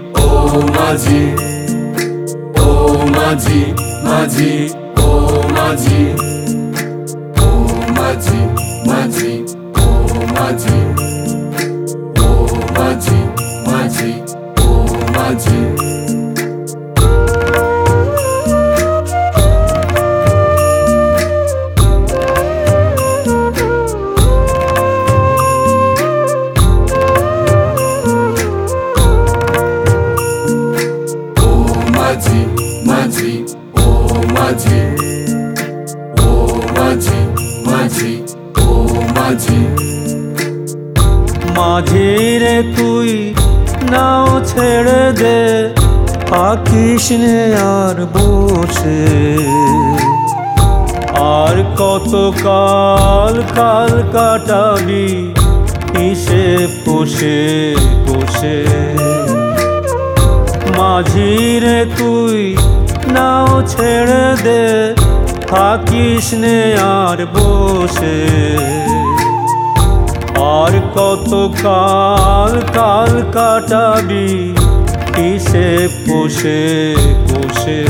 ও মাঝি, ও মাঝি, মাঝি, ও মাঝি, ও মাঝি, মাঝি, ও মাঝি, ও মাঝি, মাঝি, ও মাঝি। মাঝি, মাঝি, ও মাঝি, ও মাঝি, মাঝি, ও মাঝি। মাঝি রে তুই নাও ছেড়ে দে, থাকিস নে আর বসে। আর কত কাল কাল কাটাবি হিসেব বসে বসে। মাঝি রে তুই নাও ছেড়ে দে, থাকিস নে আর বসে। আর কত কাল কাল কাটাবি হিসেব বসে বসে।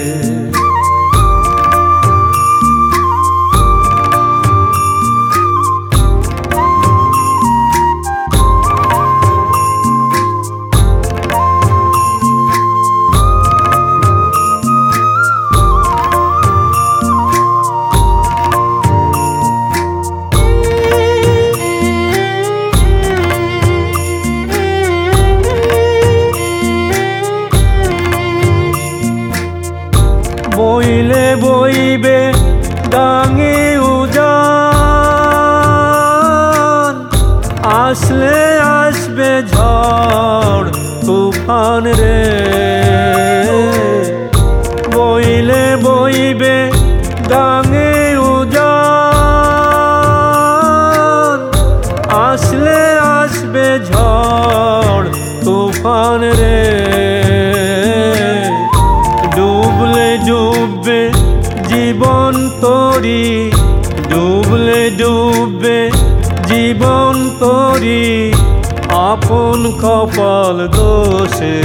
বইলে বইবে ডাঙে উজান, আসলে আসবে ঝড় তুফান রে। বইলে বইবে ডাঙে উজান, আসলে আসবে ঝড় তুফান রে। ডুবলে ডুববে জীবন তোরি, ডুবলে ডুববে জীবন তোরি, আপন কপাল দোষে।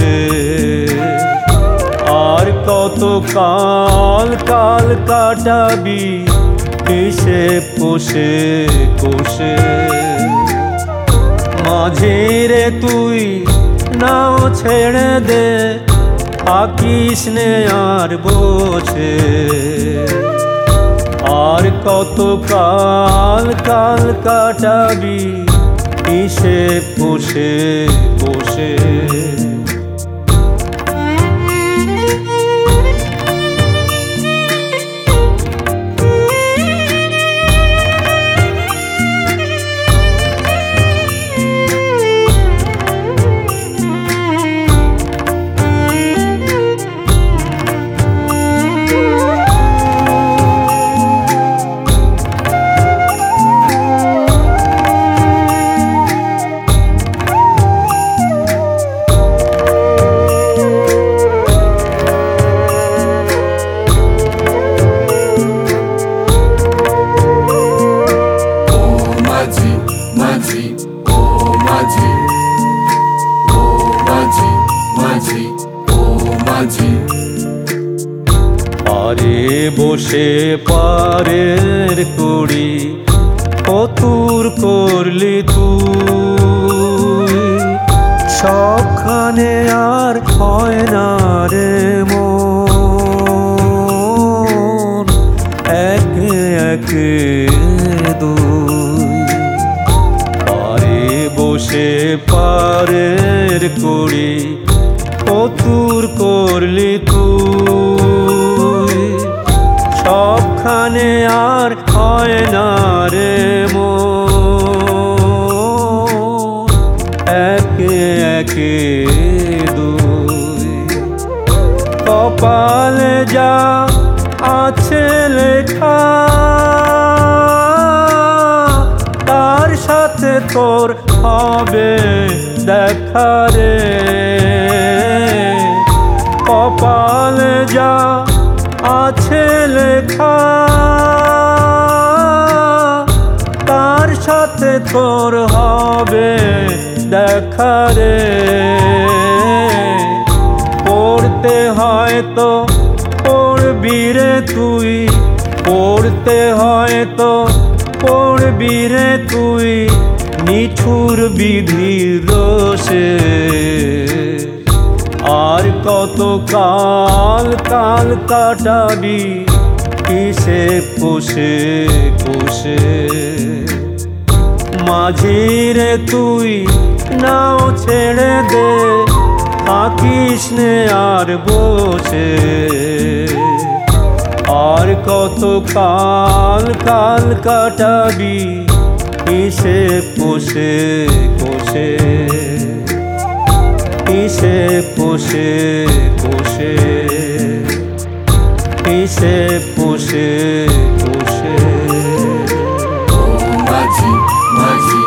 আর কত কাল কাল কাটাবি হিসেব কষে কষে। মাঝি রে তুই নাও ছেড়ে দে, থাকিস নে আর বসে। আর কত কাল কাল কাটাবি হিসেব বসে বসে। মাঝি, ও মাঝি, ও মাঝি, মাঝি, ও মাঝি। পারে বসে পারের কুড়ি কতুর করলি তুই, সবখানে আর হয় না রে মন একে একে দুই। বসে পারের কুড়ি কতুর করলি তুই, সবখানে আর হয় না রে মন একে একে দুই। কপালে যা আছে লেখা, তার সাথে তোর হবে দেখা রে। কপালে যা আছে লেখা, তার সাথে তোর হবে দেখা রে। পড়তে হয়তো পড়বি রে তুই, পড়তে হয়তো পড়বি রে তুই নিঠুর বিধির রোষে। আর কত কাল কাল কাটাবি কিসে পোষে কোষে। মাঝি রে তুই নাও ছেড়ে দে, থাকিস নে আর বসে। আর কত কাল কাল কাটাবি কিসে পোষে কোষে, কিসে পোষে কোষে, কিসে পোষে কোষে। ও মাঝি মাঝি